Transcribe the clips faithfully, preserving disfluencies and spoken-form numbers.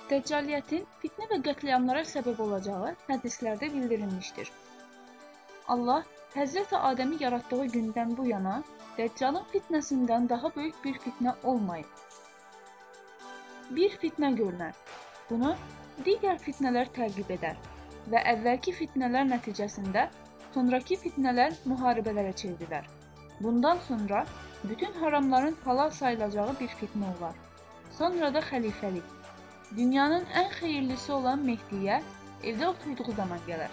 Dəccaliyyətin fitnə və qətliamlara səbəb olacağı hədislərdə bildirilmişdir. Allah Həzrəti Adəmi yaratdığı gündən bu yana Dəccalın fitnəsindən daha böyük bir fitnə olmayıb. Bir fitnə görünər. Bunu digər fitnələr təqib edər və əvvəlki fitnələr nəticəsində sonrakı fitnələr müharibələrə çevrilər. Bundan sonra bütün haramların halal sayılacağı bir fitnə olar. Sonra da xəlifəlik. Dünyanın ən xeyirlisi olan Mehdiyə evdə oturduğu zaman gələr.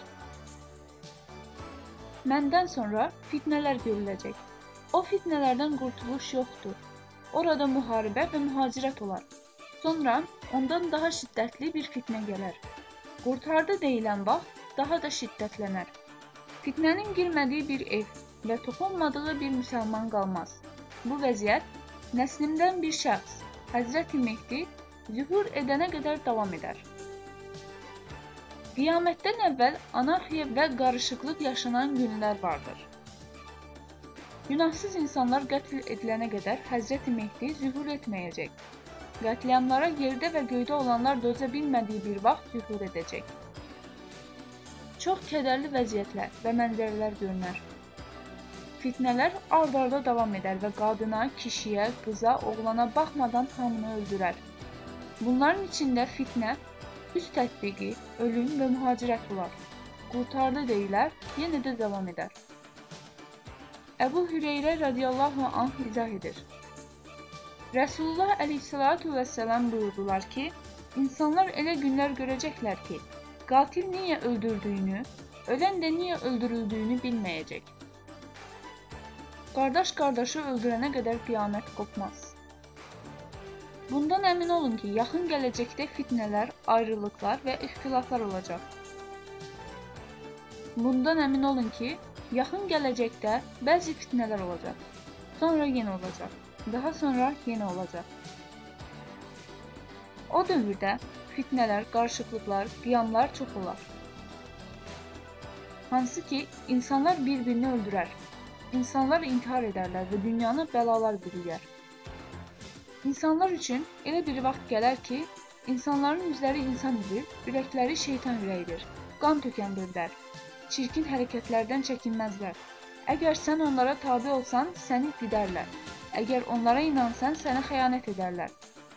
Məndən sonra fitnələr görüləcək. O fitnələrdən qurtuluş yoxdur. Orada müharibə və mühacirət olar. Sonra ondan daha şiddətli bir fitnə gələr. Qurtardı deyilən vaxt daha da şiddətlənər. Fitnənin girmədiyi bir ev və toxunmadığı bir müsəlman qalmaz. Bu vəziyyət nəslimdən bir şəxs, Həzrəti Mehdi, zühur edənə qədər davam edər. Qiyamətdən əvvəl anarxiya və qarışıqlıq yaşanan günlər vardır. Günahsız insanlar qətl edilənə qədər Həzrəti Mehdi zühur etməyəcək. Qətliamlara yerdə və göydə olanlar dözə bilmədiyi bir vaxt zühur edəcək. Çox kədərli vəziyyətlər və mənzərələr görünər. Fitnələr ard-arda davam edər və qadına, kişiyə, qıza, oğlana baxmadan hamını öldürər. Bunların içində fitnə, üz tətbiqi, ölüm və mühacirət olar. Qurtardı deyilər, yenə də davam edər. Əbu Hüreyrə radiyallahu anh izah edir. Rəsulullah əleyhissalatu vəssalam buyurdular ki, insanlar elə günlər görəcəklər ki, qatil niyə öldürdüyünü, ölən də niyə öldürüldüyünü bilməyəcək. Qardaş qardaşı öldürənə qədər qiyamət qopmaz. Bundan əmin olun ki, yaxın gələcəkdə fitnələr, ayrılıqlar və ixtilaflar olacaq. Bundan əmin olun ki, yaxın gələcəkdə bəzi fitnələr olacaq. Sonra yenə olacaq. Daha sonra yenə olacaq. O dövrdə fitnələr, qarışıqlıqlar, qiyamlar çox olar. Hansı ki, insanlar bir-birini öldürər. İnsanlar intihar edərlər və dünyanı bəlalar bürüyər. İnsanlar üçün elə bir vaxt gələr ki, insanların üzləri insan üzü, ürəkləri şeytan ürəyidir, qan tökəndirlər, çirkin hərəkətlərdən çəkinməzlər. Əgər sən onlara tabe olsan, səni didərlər. Əgər onlara inansan, sənə xəyanət edərlər.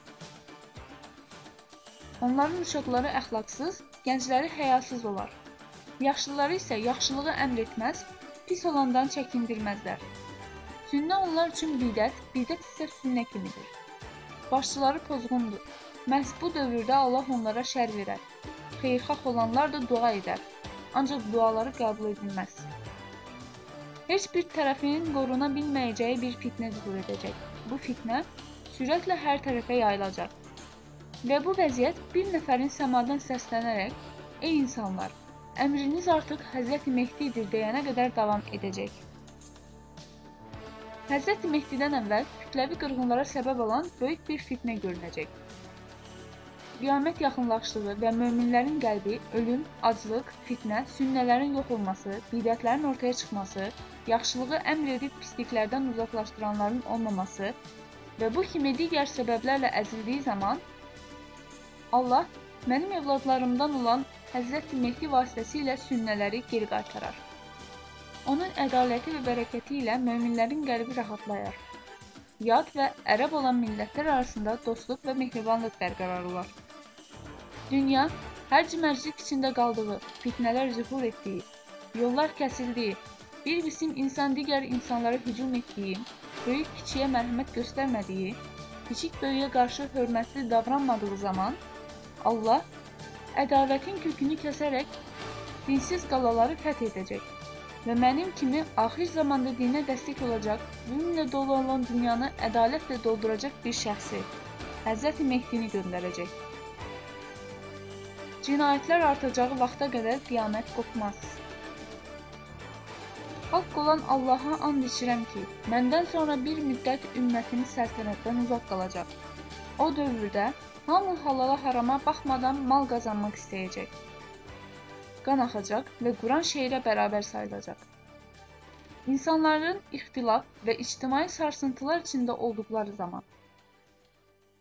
Onların uşaqları əxlaqsız, gəncləri həyasız olar. Yaxşıları isə yaxşılığı əmr etməz, pis olandan çəkindirməzlər. Sünnə onlar üçün bidət, bidət isə sünnə kimidir. Başçıları pozğundur. Məhz bu dövrdə Allah onlara şər verər. Xeyirxah olanlar da dua edər. Ancaq duaları qəbul edilməz. Heç bir tərəfinin qoruna bilməyəcəyi bir fitnə zühur edəcək. Bu fitnə sürətlə hər tərəfə yayılacaq. Və bu vəziyyət bir nəfərin səmadan səslənərək, ey insanlar, əmriniz artıq Həzrəti Mehdidir deyənə qədər davam edəcək. Həzrəti Mehdidən əvvəl kütləvi qırğınlara səbəb olan böyük bir fitnə görünəcək. Qiyamət yaxınlaşdığı və möminlərin qəlbi ölüm, aclıq, fitnə, sünnələrin yox olması, bidətlərin ortaya çıxması, yaxşılığı əmr edib pisliklərdən uzaqlaşdıranların olmaması və bu kimi digər səbəblərlə əzildiyi zaman Allah mənim evladlarımdan olan Həzrəti Mehdi vasitəsilə sünnələri geri qaytarar. Onun ədaləti və bərəkəti ilə möminlərin qəlbi rahatlayar. Yad və ərəb olan millətlər arasında dostluq və mehribanlıq bərqərar olar. Dünya hərc-mərclik içində qaldığı, fitnələr zühur etdiyi, yollar kəsildiyi, bir qism insan digər insanlara hücum etdiyi, böyük kiçiyə mərhəmət göstərmədiyi, kiçik böyüyə qarşı hörmətli davranmadığı zaman Allah ədalətin kökünü kəsərək dinsiz qalaları fəth edəcək və mənim kimi axir zamanda dinə dəstək olacaq, bununla dolu olan dünyanı ədalətlə dolduracaq bir şəxsi, Həzrəti Mehdini göndərəcək. Cinayətlər artacağı vaxta qədər qiyamət qopmaz. Haqq olan Allaha and içirəm ki, məndən sonra bir müddət ümmətim səltənətdən uzaq qalacaq. O dövrdə hamı halala harama baxmadan mal qazanmaq istəyəcək. Qan axacaq və Quran şeirə bərabər sayılacaq. İnsanların ixtilaf və ictimai sarsıntılar içində olduqları zaman